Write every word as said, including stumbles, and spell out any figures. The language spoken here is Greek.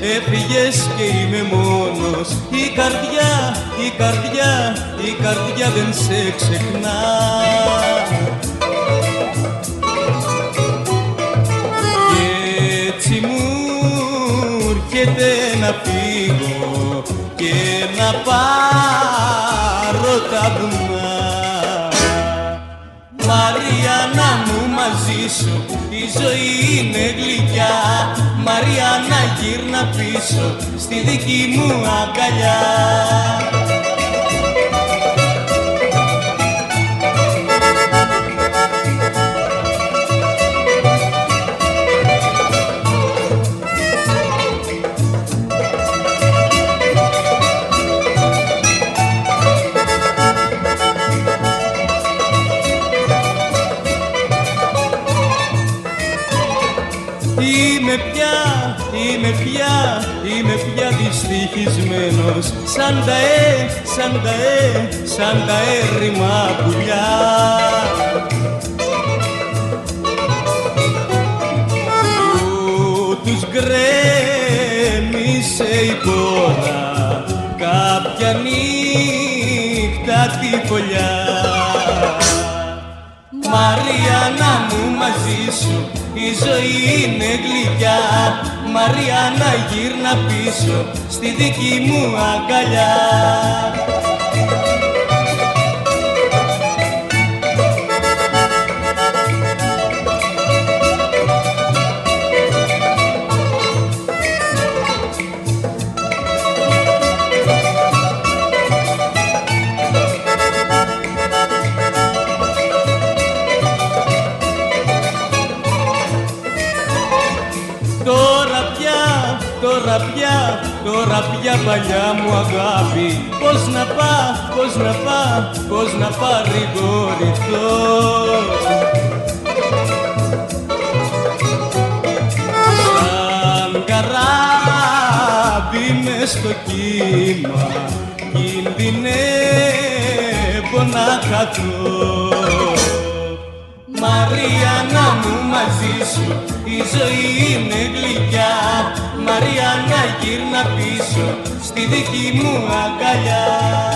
έφυγες και είμαι μόνος. Η καρδιά, η καρδιά, η καρδιά δεν σε ξεχνά. Και έτσι μου έρχεται να φύγω και να πάρω τα βουνά. Μαριάννα μου, μαζί σου η ζωή είναι γλυκιά. Μαριάννα, γύρνα πίσω στη δική μου αγκαλιά. Είμαι πια, είμαι πια, είμαι πια δυστυχισμένος. Σαν τα ε, σαν τα ε, σαν τα έρημα πουλιά. Που τους γκρέμισε η πόρα κάποια νύχτα τη φωλιά. Μαριάννα μου, μαζί σου η ζωή είναι γλυκιά. Μαριάννα, γύρνα πίσω στη δική μου αγκαλιά. Τώρα πια, τώρα πια, τώρα πια παλιά μου αγάπη. Πώς να πά, πώς να πά, πώς να παρηγορηθώ. Σαν καράβι μες στο κύμα κινδυνεύω να χαθώ. Μαριάννα μου, μαζί σου η ζωή είναι γλυκιά. Μαριάννα, γύρνα πίσω στη δική μου αγκαλιά.